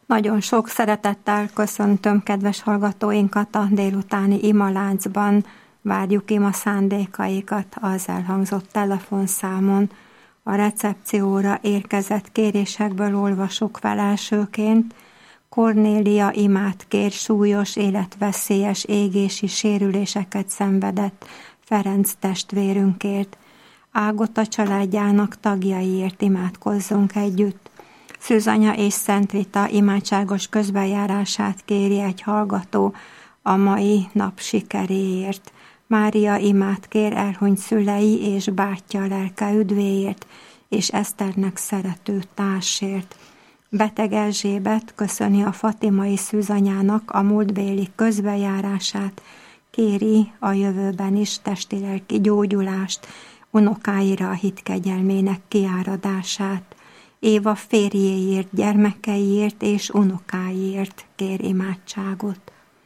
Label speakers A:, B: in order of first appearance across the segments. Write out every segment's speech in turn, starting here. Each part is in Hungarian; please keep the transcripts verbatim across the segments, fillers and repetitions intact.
A: Nagyon sok szeretettel köszöntöm kedves hallgatóinkat a délutáni imaláncban. Várjuk ima szándékaikat az elhangzott telefonszámon. A recepcióra érkezett kérésekből olvasok fel elsőként. Kornélia imát kér, súlyos, életveszélyes égési sérüléseket szenvedett Ferenc testvérünkért. Ágota családjának tagjaiért imádkozzunk együtt. Szűzanya és Szent Rita imádságos közbenjárását kéri egy hallgató a mai nap sikeréért. Mária imát kér elhunyt szülei és bátyja lelke üdvéért, és Eszternek szerető társért. Beteg Erzsébet köszöni a fatimai szűzanyának a múltbéli közbenjárását, kéri a jövőben is testi-lelki gyógyulást, unokáira a hit kegyelmének kiáradását. Éva férjéért, gyermekeiért és unokáiért kér imádságot.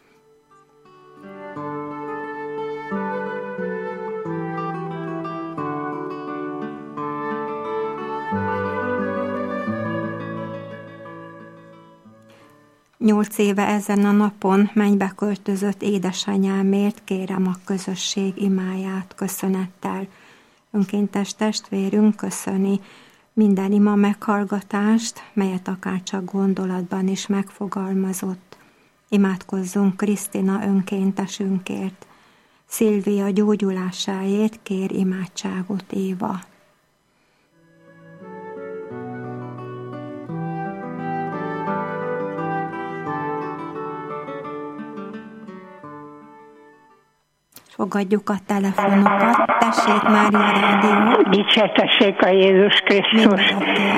A: Nyolc éve ezen a napon mennybe költözött édesanyámért kérem a közösség imáját köszönettel. Önkéntes testvérünk köszöni minden ima meghallgatást, melyet akárcsak gondolatban is megfogalmazott. Imádkozzunk Krisztina önkéntesünkért. Szilvia gyógyulásáért kér imádságot Éva. Fogadjuk a telefonokat. Tessék, Mária Rádió.
B: Dicsértessék a Jézus Krisztus.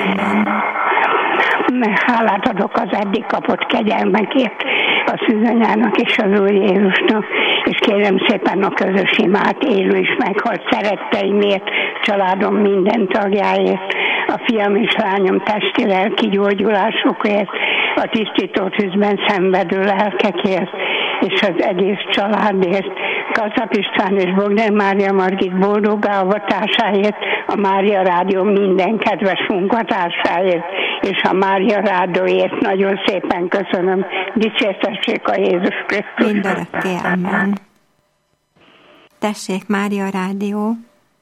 B: Hálát adok az eddig kapott kegyelmekért, a szűzanyának és az Úr Jézusnak, és kérem szépen a közös imát, élő és meghalt szeretteimért, családom minden tagjáért, a fiam és lányom testi lelki gyógyulásukért, a tisztító tűzben szenvedő lelkekért, és az egész családért, Kazap István és Bogner Mária Margit boldog avatásáért, a Mária Rádió minden kedves munkatársáért, és a Mária Rádióért nagyon szépen köszönöm. Dicsértessék a Jézus Krisztus.
A: Mindörökké, amen. Tessék, Mária Rádió.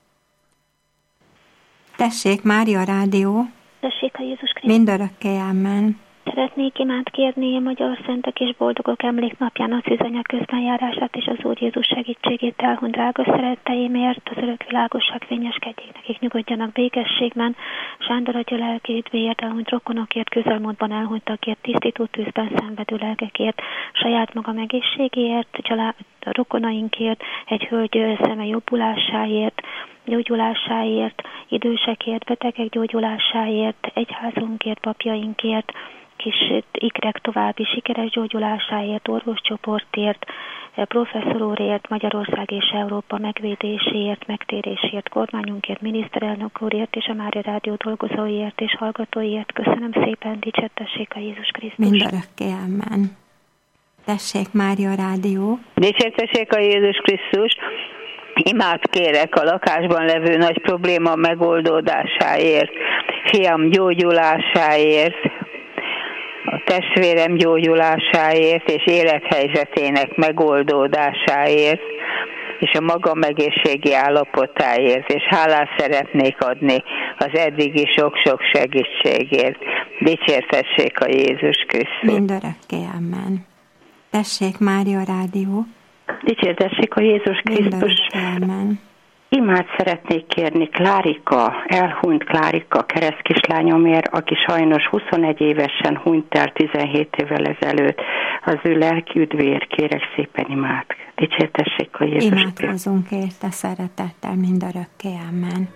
A: Tessék, Mária Rádió.
C: Tessék a Jézus Krisztus.
A: Mindörökké, amen.
C: Szeretnék imát kérni a Magyar Szentek és Boldogok Emléknapjának szűzanya közbenjárását és az Úr Jézus segítségét elhunyt drága szeretteimért, az örök világosság fényeskedjék nekik, nyugodjanak békességben, Sándor atya lelki üdvéért, elhunyt rokonokért, közelmúltban elhunytakért, tisztító tűzben szenvedő lelkekért, saját magam egészségéért, család, rokonainkért, egy hölgy szeme jobbulásáért, gyógyulásáért, idősekért, betegek gyógyulásáért, egyházunkért, papjainkért, kis ikrek további sikeres gyógyulásáért, orvoscsoportért, professzor úrért, Magyarország és Európa megvédéséért, megtérésért, kormányunkért, miniszterelnök úrért és a Mária Rádió dolgozóiért és hallgatóiért. Köszönöm szépen, dicsértessék a Jézus Krisztus.
A: Mindörökké, amen. Tessék, Mária Rádió.
D: Dicsértessék a Jézus Krisztus. Imát kérek a lakásban levő nagy probléma megoldódásáért, fiam gyógyulásáért, a testvérem gyógyulásáért és élethelyzetének megoldódásáért, és a magam egészségi állapotáért, és hálát szeretnék adni az eddigi sok-sok segítségért. Dicsértessék a Jézus Krisztus.
A: Mindörökké, amen. Tessék, Mária Rádió.
B: Dicsértessék a Jézus Krisztus.
A: Amen.
B: Imát szeretnék kérni Klárika, elhunyt Klárika keresztkislányomért, aki sajnos huszonegy évesen hunyt el tizenhét évvel ezelőtt. Az ő lelki üdvéért kérek szépen imát. Dicsértessék a Jézus Krisztus.
A: Imádkozunk érte szeretettel mindörökké, amen.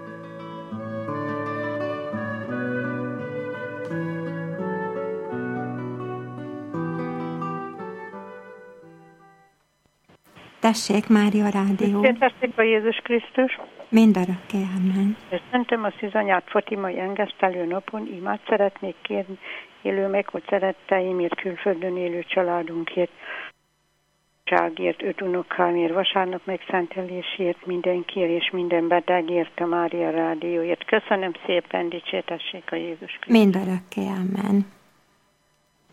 A: Tessék, Mária Rádió.
E: Dicsértessék a Jézus Krisztus.
A: Mindörökké, amen.
E: Köszöntöm a szűzanyát fatimai engesztelő napon, imát szeretnék kérni élő meghalt szeretteimért, külföldön élő családunkért, ságért, öt unokámért, vasárnap megszentelésért, mindenkiért és minden betegért, a Mária Rádióért. Köszönöm szépen, dicsértessék a Jézus Krisztus.
A: Mindörökké, amen.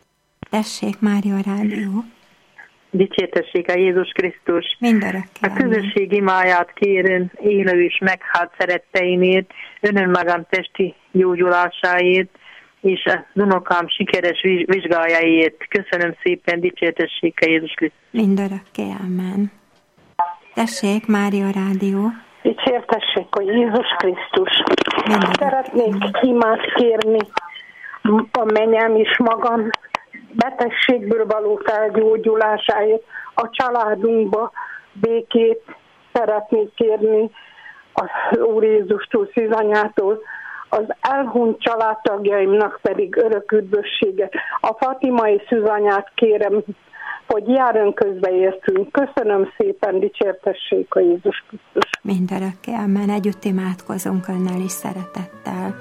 A: Tessék, Mária Rádió.
F: Dicsértessék a Jézus Krisztus.
A: Mindörökké.
F: A közösség imáját kérem, élő és meghalt szeretteimért, önön magam testi gyógyulásáért, és az unokám sikeres vizsgájáért. Köszönöm szépen, dicsértessék a Jézus Krisztus.
A: Mindörökké, amen. Tessék, Mária Rádió.
G: Dicsértessék a Jézus Krisztus. Szeretnék imát kérni a mennyem is magam betegségből való felgyógyulásáért, a családunkba békét szeretnék kérni az Úr Jézustól, Szűzanyától, az elhunyt családtagjaimnak pedig örök üdvösséget. A Fatimai Szűzanyát kérem, hogy járjon közbe értünk. Köszönöm szépen, dicsértessék a Jézus Krisztus.
A: Mindörökké, amen. Együtt imádkozunk önnel is szeretettel.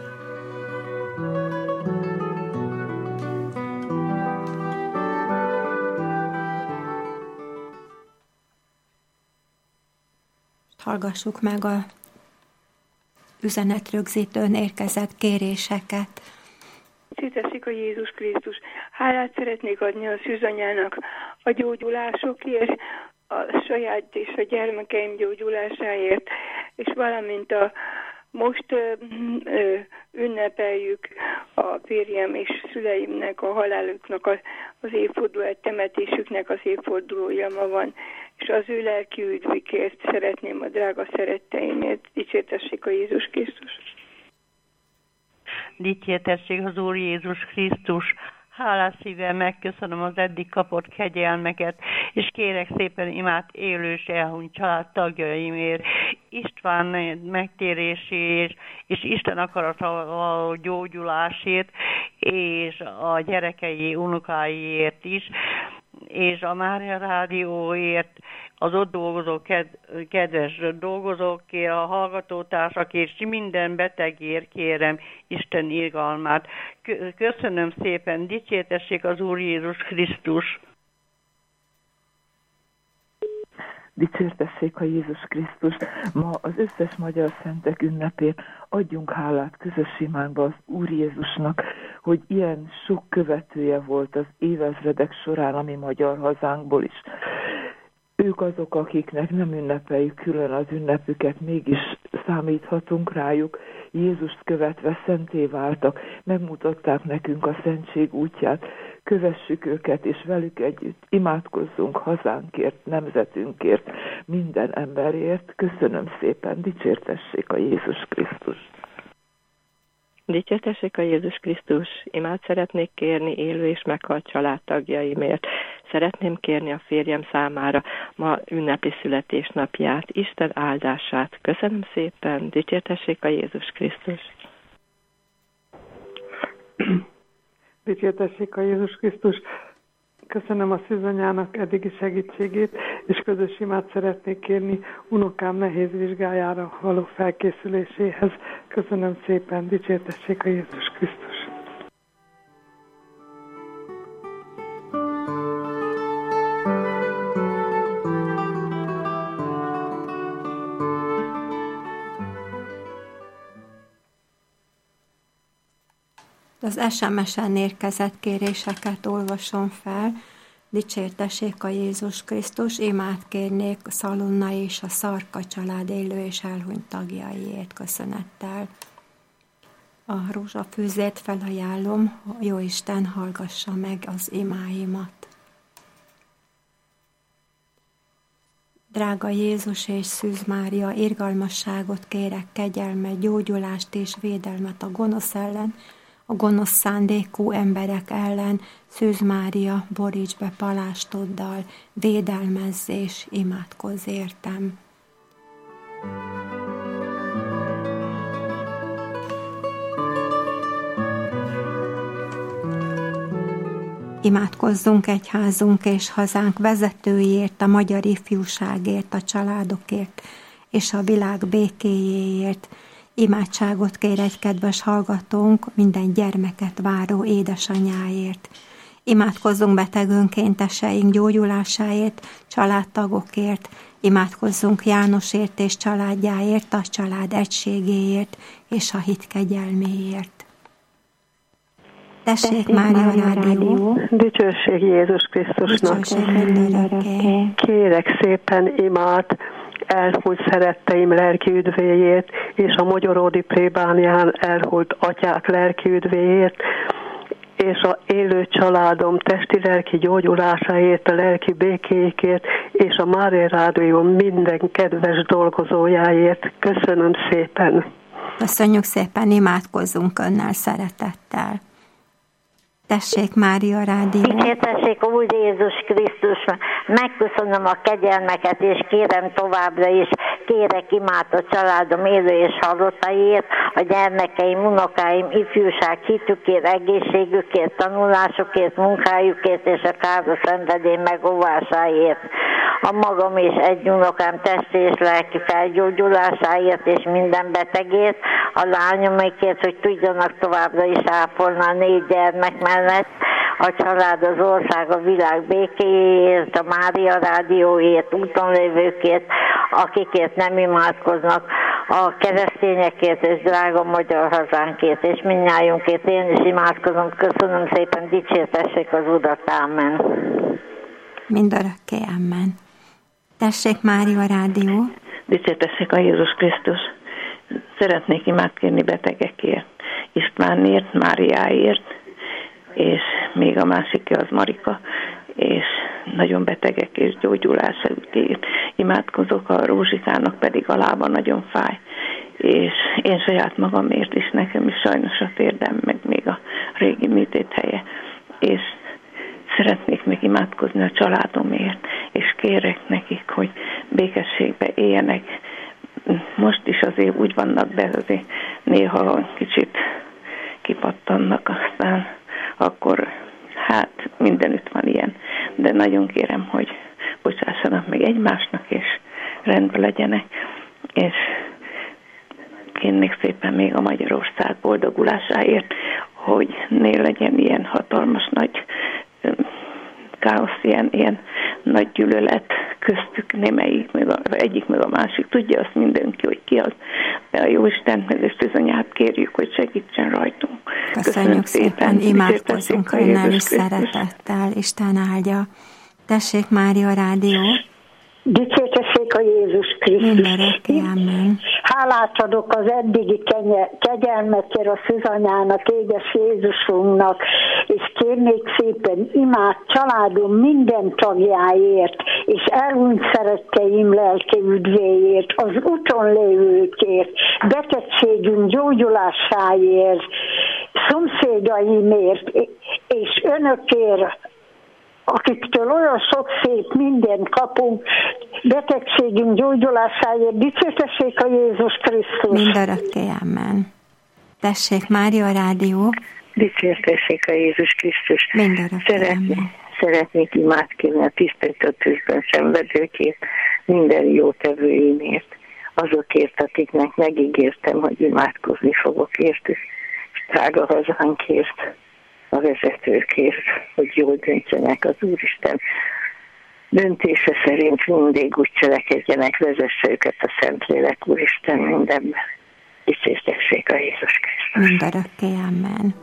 A: Hallgassuk meg a üzenetrögzítőn érkezett kéréseket.
H: Dicsértessék a Jézus Krisztus. Hálát szeretnék adni a szűzanyának a gyógyulásokért, a saját és a gyermekeim gyógyulásáért, és valamint a most ö, ö, ünnepeljük a férjem és szüleimnek, a haláluknak a, az évforduló, temetésüknek az évfordulója ma van, és az ő lelki üdvükért szeretném a drága szeretteimért. Dicsértessék a Jézus Krisztus.
I: Dicsértessék az Úr Jézus Krisztus. Hálás szívvel megköszönöm az eddig kapott kegyelmeket, és kérek szépen imát élő és elhunyt családtagjaimért, István megtéréséért, és Isten akarata gyógyulásért, és a gyerekei, unokáiért is, és a Mária Rádióért, az ott dolgozó ked- kedves dolgozókért, a hallgatótársakért, és minden betegért kérem Isten irgalmát. Köszönöm szépen, dicsértessék az Úr Jézus Krisztus.
J: Dicsértessék a Jézus Krisztus. Ma az összes magyar szentek ünnepén adjunk hálát közös imánkba az Úr Jézusnak, hogy ilyen sok követője volt az évezredek során a mi magyar hazánkból is. Ők azok, akiknek nem ünnepeljük külön az ünnepüket, mégis számíthatunk rájuk. Jézust követve szenté váltak, megmutatták nekünk a szentség útját. Kövessük őket, és velük együtt imádkozzunk hazánkért, nemzetünkért, minden emberért. Köszönöm szépen, dicsértessék a Jézus Krisztus.
K: Dicsértessék a Jézus Krisztus, imát szeretnék kérni élő és meghalt családtagjaimért. Szeretném kérni a férjem számára ma ünnepi születésnapját, Isten áldását. Köszönöm szépen, dicsértessék a Jézus Krisztus.
L: Dicsértessék a Jézus Krisztus. Köszönöm a szűzanyának eddigi segítségét, és közös imát szeretnék kérni unokám nehéz vizsgájára való felkészüléséhez. Köszönöm szépen, dicsértessék a Jézus Krisztus.
A: Az es em es-en érkezett kéréseket olvasom fel. Dicsértessék a Jézus Krisztus, imát kérnék Szalonna és a Szarka család élő és elhunyt tagjaiért köszönettel. A rózsafűzét felajánlom, Jóisten hallgassa meg az imáimat. Drága Jézus és Szűz Mária, irgalmasságot kérek, kegyelmet, gyógyulást és védelmet a gonosz ellen, a gonosz szándékú emberek ellen. Szűz Mária, boríts be palástoddal, védelmezz és imádkozz értem. Imádkozzunk egyházunk és hazánk vezetőiért, a magyar ifjúságért, a családokért és a világ békéjéért. Imádságot kér egy kedves hallgatónk minden gyermeket váró édesanyáért. Imádkozzunk beteg önkénteseink gyógyulásáért, családtagokért. Imádkozzunk Jánosért és családjáért, a család egységéért és a hit kegyelméért. Tessék, Mária Rádió.
M: Dicsőség Jézus Krisztusnak. Kérek szépen imát elhult szeretteim lelki üdvéjét, és a Mogyoródi plébánián elhult atyák lelki üdvéjét, és a élő családom testi-lelki gyógyulásáért, a lelki békéjékért, és a Mária Rádió minden kedves dolgozójáért. Köszönöm szépen!
A: Köszönjük szépen, imádkozzunk önnel szeretettel. Tessék, Mária Rádió.
N: Dicsértessék Úr Jézus Krisztus, megköszönöm a kegyelmeket, és kérem továbbra is, kérek imát a családom élő és halottaiért, a gyermekeim, unokáim, ifjúság, hitükért, egészségükért, tanulásukért, munkájukért és a káros szenvedély megóvásáért. A magam és egy unokám testi és lelki felgyógyulásáért és minden betegért, a lányomikért, hogy tudjanak továbbra is ápolni a négy gyermek mellett, a család, az ország, a világ békéjéért, a Mária Rádióért, úton lévőkért, akikért nem imádkoznak, a keresztényekért és drága magyar hazánkért, és mindnyájunkért én is imádkozom. Köszönöm szépen, dicsértessék az Urat, ámen.
A: Mindörökké, ámen. Tessék, Mária Rádió.
O: Dicsértessék a Jézus Krisztus. Szeretnék imát kérni betegekért, Istvánért, Máriáért, és még a másik az Marika, és nagyon betegek és gyógyulásukért. Imádkozok, a Rózsikának pedig a lába nagyon fáj, és én saját magamért is, nekem is sajnos a térdem, meg még a régi műtéthelye, és szeretnék még imádkozni a családomért, és kérek nekik, hogy békességbe éljenek. Most is azért úgy vannak be, azért néha kicsit kipattannak, aztán akkor hát mindenütt van ilyen, de nagyon kérem, hogy bocsássanak meg egymásnak, és rendben legyenek, és kérnék szépen még a Magyarország boldogulásáért, hogy ne legyen ilyen hatalmas nagy káosz, ilyen, ilyen nagy gyűlölet köztük, némelyik, meg a, egyik, meg a másik. Tudja azt mindenki, hogy ki az. De a Jóisten meg és bizonyát kérjük, hogy segítsen rajtunk.
A: Köszönjük szépen, imádkozzunk önnel is szeretettel, Isten áldja. Tessék, Mária Rádió.
G: Dicsértessék a Jézus Krisztus.
A: Amen.
G: Hálát adok az eddigi kegyelmekért a szűzanyának, édes Jézusunknak, és kérnék szépen imát családom minden tagjáért, és elhunyt szeretteim lelki üdvéért, az úton lévőkért, betegségünk gyógyulásáért, szomszédaimért, és önökért, akiktől olyan sok szép mindent kapunk, betegségünk gyógyulásáért. Dicsértessék a Jézus Krisztus.
A: Mindörökké, amen. Tessék, Mária Rádió.
P: Dicsértessék a Jézus Krisztus.
A: Mindörökké,
P: Szeretnék, szeretnék imádkozni a tisztítőtűzben szenvedőkért, minden jó tevőimért, azokért, akiknek megígértem, hogy imádkozni fogok értük, drága hazánkért, a vezetőkért, hogy jól döntsenek az Úristen döntése szerint, mindig úgy cselekedjenek, vezesse őket a Szentlélek, Úristen, mindenben. Dicsértessék a Jézus Krisztus.
A: Mindörökké, amen.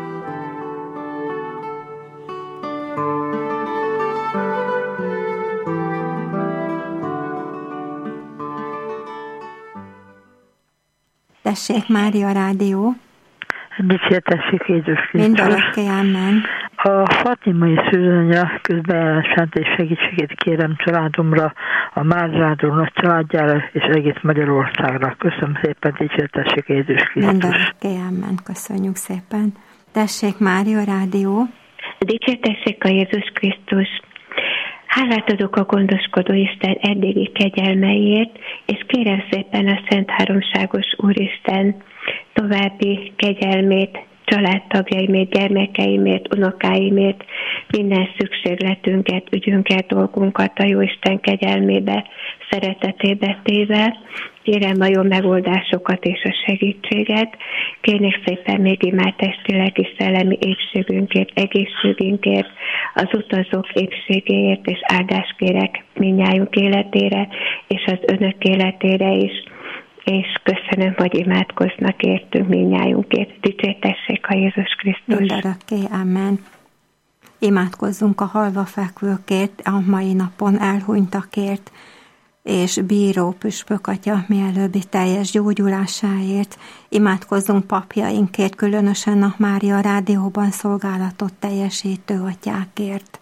A: Tessék, Mária Rádió.
Q: Dicsértessék Jézus Krisztus.
A: Mindörökké, amen.
Q: A Fatimai szűzanya közbeállását és segítségét kérem családomra, a Márrádónak családjára és egész Magyarországra. Köszönöm szépen, dicsértessék Jézus Krisztus.
A: Mindörökké, amen. Köszönjük szépen. Tessék, Mária Rádió.
R: Dicsértessék a Jézus Krisztus. Hálát adok a gondoskodó Isten eddigi kegyelmeiért, és kérem szépen a Szent Háromságos Úristen további kegyelmét, családtagjaimért, gyermekeimért, unokáimért, minden szükségletünket, ügyünket, dolgunkat a Jóisten kegyelmébe, szeretetébe téve. Kérem a jó megoldásokat és a segítséget. Kérnék szépen még imát testileg és szellemi épségünkért, egészségünkért, az utazók épségéért, és áldást kérek mindnyájunk életére, és az önök életére is. és köszönöm, hogy imádkoznak értünk mindnyájunkért. Dicsértessék a Jézus Krisztus.
A: Mindörökké, amen. Imádkozzunk a halva fekvőkért, a mai napon elhunytakért, és bíró püspök atya mielőbbi teljes gyógyulásáért. Imádkozzunk papjainkért, különösen a Mária Rádióban szolgálatot teljesítő atyákért.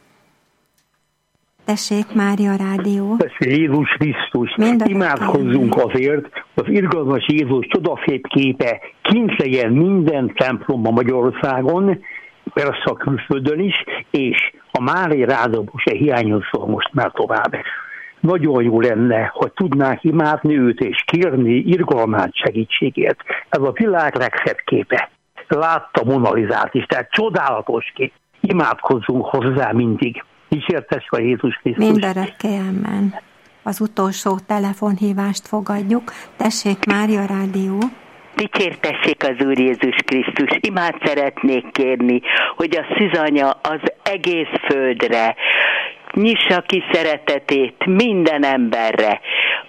A: Tessék, Mária Rádió.
S: Tessék, Jézus Krisztus. Imádkozzunk azért, az irgalmas Jézus csodaszép képe kint legyen minden templomban Magyarországon, persze a külföldön is, és a Mária Rádióban se hiányozol most már tovább. Nagyon jó lenne, hogy tudnánk imádni őt és kérni irgalmát, segítségét. Ez a világ legszebb képe. Látta Mona Lisát is, tehát csodálatos kép. Imádkozzunk hozzá mindig. Dicsértesse a Jézus Krisztus.
A: Mindörökké, amen. Az utolsó telefonhívást fogadjuk. Tessék, Mária Rádió.
T: Dicsértessék az Úr Jézus Krisztus. Imát szeretnék kérni, hogy a szűzanya az egész földre nyissa ki szeretetét minden emberre,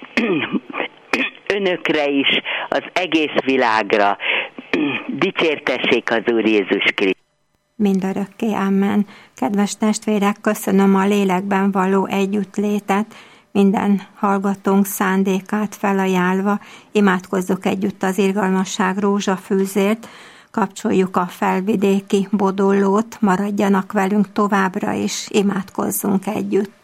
T: önökre is, az egész világra. Dicsértessék az Úr Jézus Krisztus.
A: Mindörökké, amen. Kedves testvérek, köszönöm a lélekben való együttlétet, minden hallgatónk szándékát felajánlva, imádkozzuk együtt az irgalmasság rózsafűzért, kapcsoljuk a felvidéki bodollót, maradjanak velünk továbbra is, imádkozzunk együtt.